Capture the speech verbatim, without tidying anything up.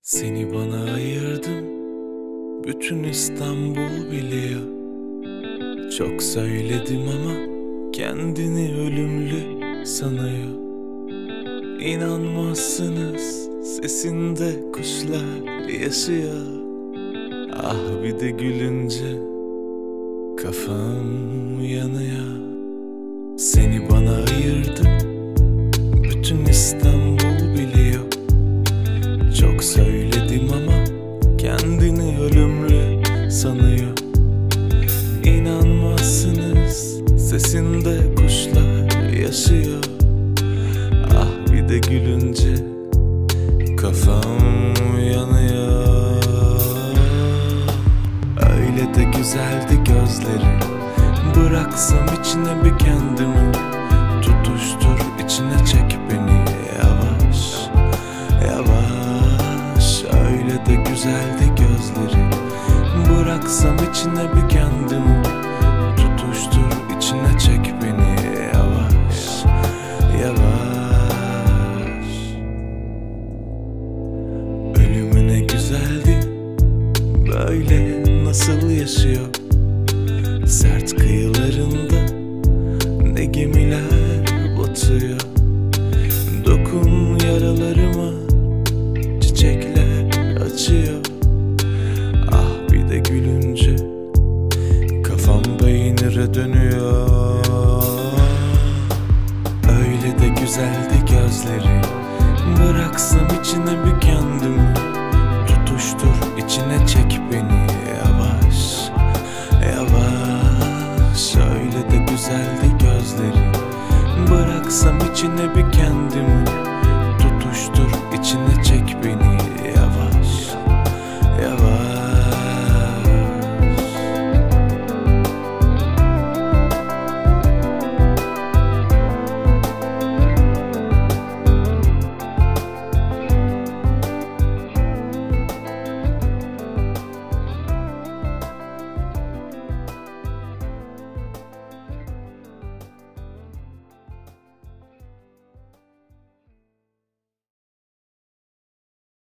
Seni bana ayırdım, bütün İstanbul biliyor. Çok söyledim ama kendini ölümlü sanıyor. İnanmazsınız, sesinde kuşlar yaşıyor. Ah bir de gülünce kafam yanıyor. Seni bana ayırdım, bütün İstanbul biliyor. Çok söyledim ama kendini ölümlü sanıyor. İnanmazsınız, sesinde kuşlar yaşıyor. Ah bir de gülünce kafam yanıyor. Öyle de güzeldi gözleri, bıraksam içine bir kendimi. Tutuştur, içine çek beni yavaş yavaş. Öyle de güzeldi gözleri, bıraksam içine bir kendimi. Tutuştur, içine çek beni yavaş yavaş. Ölümüne güzeldi, böyle nasıl yaşıyor? Sert kıyılarında ne gemiler batıyor. Dokun yaralarıma, çiçekler açıyor. Ah bir de gülünce kafam peynire dönüyor. Öyle de güzeldi gözleri, bıraksam içine bir kendimi. Tutuştur, içine çek beni yavaş yavaş. Öyle de güzeldi gözleri, bıraksam içine bir kendimi.